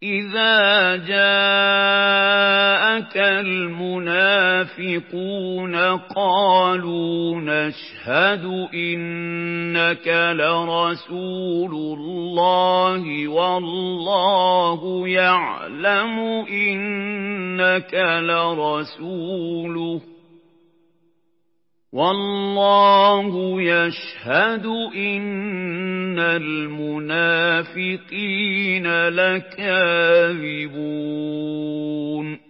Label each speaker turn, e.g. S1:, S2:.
S1: إِذَا جَاءَكَ الْمُنَافِقُونَ قَالُوا نَشْهَدُ إِنَّكَ لَرَسُولُ اللَّهِ وَاللَّهُ يَعْلَمُ إِنَّكَ لَرَسُولُهُ وَاللَّهُ يَشْهَدُ إِنَّ الْمُنَافِقِينَ لَكَاذِبُونَ